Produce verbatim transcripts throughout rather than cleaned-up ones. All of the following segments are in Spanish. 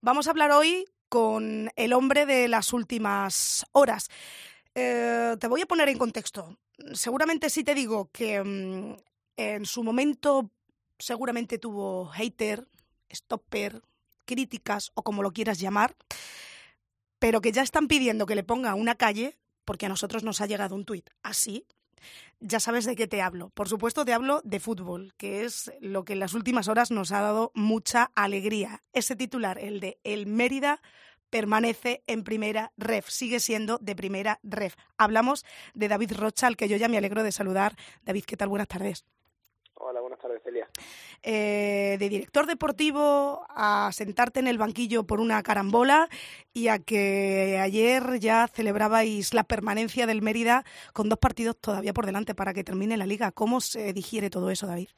Vamos a hablar hoy con el hombre de las últimas horas. Eh, te voy a poner en contexto. Seguramente sí te digo que mmm, en su momento seguramente tuvo hater, stopper, críticas o como lo quieras llamar, pero que ya están pidiendo que le ponga una calle porque a nosotros nos ha llegado un tuit así. Ya sabes de qué te hablo. Por supuesto te hablo de fútbol, que es lo que en las últimas horas nos ha dado mucha alegría. Ese titular, el de El Mérida permanece en primera ref, sigue siendo de primera ref. Hablamos de David Rocha, al que yo ya me alegro de saludar. David, ¿qué tal? Buenas tardes. Hola, buenas tardes, Celia. Eh, de director deportivo a sentarte en el banquillo por una carambola y a que ayer ya celebrabais la permanencia del Mérida con dos partidos todavía por delante para que termine la Liga. ¿Cómo se digiere todo eso, David?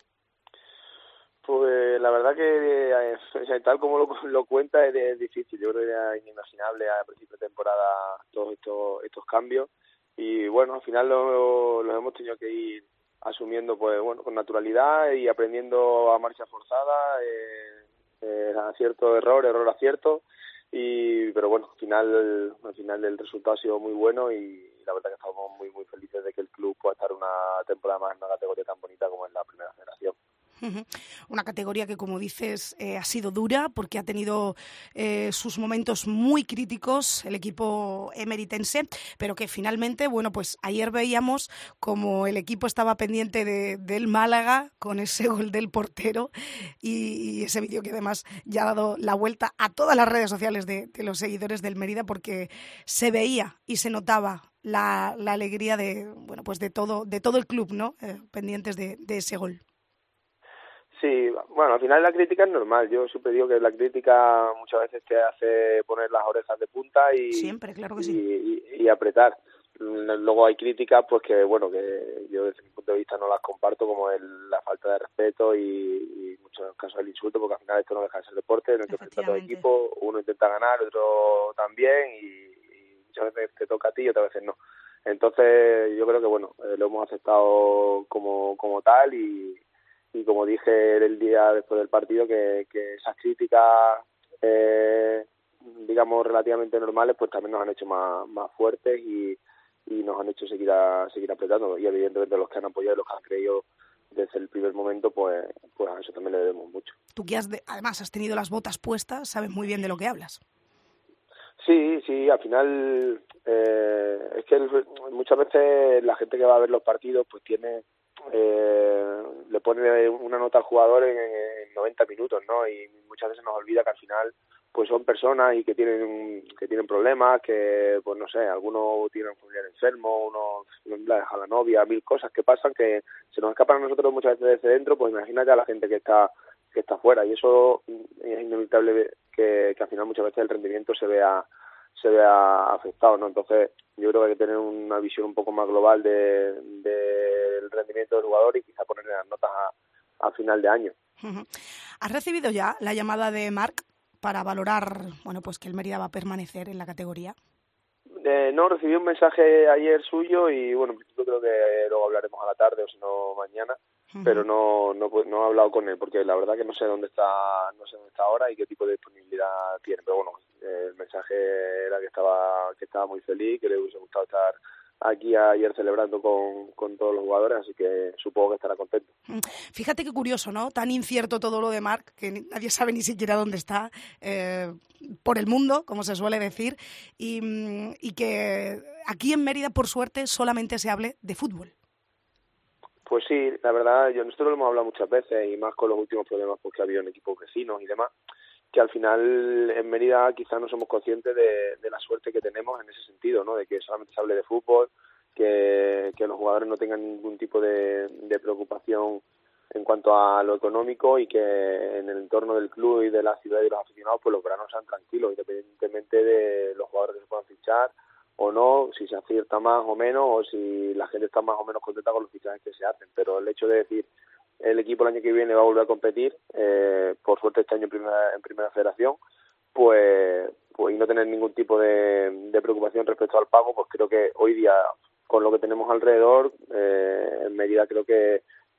Pues la verdad que eh, o sea, tal como lo, lo cuenta es, es difícil. Yo creo que era inimaginable a principio de temporada todos estos estos cambios y bueno, al final lo, lo hemos tenido que ir asumiendo pues bueno con naturalidad y aprendiendo a marcha forzada, eh, eh, acierto, error, error, acierto. Y pero bueno, al final al final el resultado ha sido muy bueno y la verdad que estamos muy muy felices de que el club pueda estar una temporada más en una categoría tan bonita como es la primera federación. Una categoría que, como dices, eh, ha sido dura porque ha tenido eh, sus momentos muy críticos el equipo emeritense, pero que finalmente, bueno, pues ayer veíamos como el equipo estaba pendiente de, del Málaga con ese gol del portero y, y ese vídeo que además ya ha dado la vuelta a todas las redes sociales de, de los seguidores del Mérida porque se veía y se notaba la, la alegría de, bueno, pues de todo, de todo el club, ¿no? Eh, pendientes de, de ese gol. Sí, bueno, al final la crítica es normal. Yo siempre digo que la crítica muchas veces te hace poner las orejas de punta y, Siempre, claro que y, sí. y, y apretar. Luego hay críticas pues que, bueno, que yo desde mi punto de vista no las comparto, como el, la falta de respeto y, y en muchos casos el insulto, porque al final esto no deja de ser deporte, no hay que enfrentar a todo equipo, uno intenta ganar, otro también y, y muchas veces te toca a ti y otras veces no. Entonces yo creo que, bueno, eh, lo hemos aceptado como, como tal y y como dije el día después del partido que, que esas críticas eh, digamos relativamente normales pues también nos han hecho más, más fuertes y, y nos han hecho seguir a, seguir apretando y evidentemente los que han apoyado y los que han creído desde el primer momento pues pues a eso también le debemos mucho. Tú que has de, además has tenido las botas puestas, sabes muy bien de lo que hablas. Sí, sí, al final eh, es que el, muchas veces la gente que va a ver los partidos pues tiene eh, le pone una nota al jugador en, en noventa minutos, ¿no? Y muchas veces nos olvida que al final pues son personas y que tienen que tienen problemas, que pues no sé, algunos tienen un familiar enfermo, unos la deja la novia, mil cosas que pasan que se nos escapan a nosotros muchas veces desde dentro, pues imagínate a la gente que está que está fuera y eso es inevitable que, que al final muchas veces el rendimiento se vea se vea afectado, ¿no? Entonces yo creo que hay que tener una visión un poco más global de, de el rendimiento del jugador y quizá ponerle las notas a, a final de año. Uh-huh. ¿Has recibido ya la llamada de Marc para valorar, bueno, pues que el Mérida va a permanecer en la categoría? Eh, no, recibí un mensaje ayer suyo y bueno, en principio creo que luego hablaremos a la tarde o si no mañana, uh-huh. pero no, no no he hablado con él porque la verdad que no sé dónde está no sé dónde está ahora y qué tipo de disponibilidad tiene, pero bueno, eh, el mensaje era que estaba que estaba muy feliz, que le hubiese gustado estar aquí ayer celebrando con, con todos los jugadores, así que supongo que estará contento. Fíjate qué curioso, ¿no? Tan incierto todo lo de Marc, que nadie sabe ni siquiera dónde está, eh, por el mundo, como se suele decir, y, y que aquí en Mérida, por suerte, solamente se hable de fútbol. Pues sí, la verdad, yo nosotros lo hemos hablado muchas veces, y más con los últimos problemas pues, que ha habido en equipos vecinos y demás, que al final en Mérida quizás no somos conscientes de, de la suerte que tenemos en ese sentido, ¿no? De que solamente se hable de fútbol, que, que los jugadores no tengan ningún tipo de, de preocupación en cuanto a lo económico y que en el entorno del club y de la ciudad y de los aficionados pues los veranos sean tranquilos, independientemente de los jugadores que se puedan fichar o no, si se acierta más o menos o si la gente está más o menos contenta con los fichajes que se hacen, pero el hecho de decir el equipo el año que viene va a volver a competir, eh, por suerte este año en primera, en primera federación, pues, pues y no tener ningún tipo de, de preocupación respecto al pago, pues creo que hoy día, con lo que tenemos alrededor, eh, en Mérida creo que,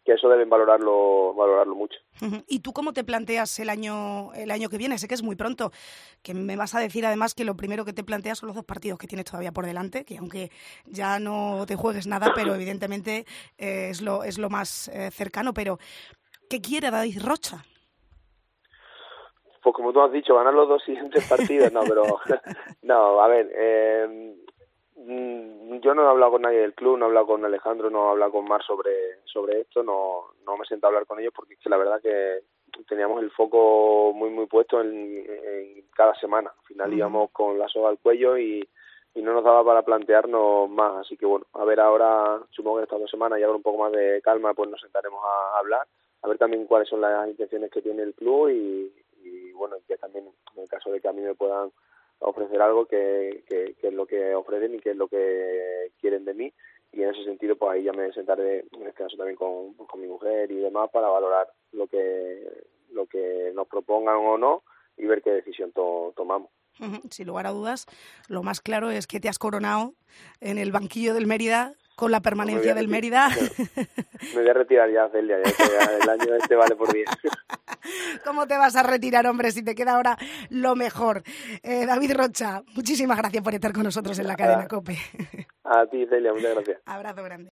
que eso deben valorarlo valorarlo mucho. ¿Y tú cómo te planteas el año el año que viene? Sé que es muy pronto, que me vas a decir además que lo primero que te planteas son los dos partidos que tienes todavía por delante, que aunque ya no te juegues nada, pero evidentemente eh, es lo es lo más eh, cercano. Pero ¿qué quiere David Rocha? Pues como tú has dicho, ganar los dos siguientes partidos, no, pero no, a ver, eh, yo no he hablado con nadie del club, no he hablado con Alejandro, no he hablado con Mar sobre sobre esto, no no me he sentado a hablar con ellos porque es que la verdad que teníamos el foco muy muy puesto en, en cada semana. Al final uh-huh. íbamos con la soga al cuello y, y no nos daba para plantearnos más, así que bueno, a ver ahora, supongo que estas dos semanas ya con un poco más de calma pues nos sentaremos a, a hablar, a ver también cuáles son las intenciones que tiene el club y y bueno, que también en el caso de que a mí me puedan ofrecer algo, que, que, que es lo que ofrecen y que es lo que quieren de mí, y en ese sentido pues ahí ya me sentaré en este caso también con, con mi mujer y demás para valorar lo que lo que nos propongan o no y ver qué decisión to, tomamos. Sin lugar a dudas, lo más claro es que te has coronado en el banquillo del Mérida con la permanencia no del Mérida. Me voy a retirar ya, Celia, ya que ya el año este vale por diez. ¿Cómo te vas a retirar, hombre, si te queda ahora lo mejor? Eh, David Rocha, muchísimas gracias por estar con nosotros en la cadena COPE. A ti, Celia, muchas gracias. Abrazo grande.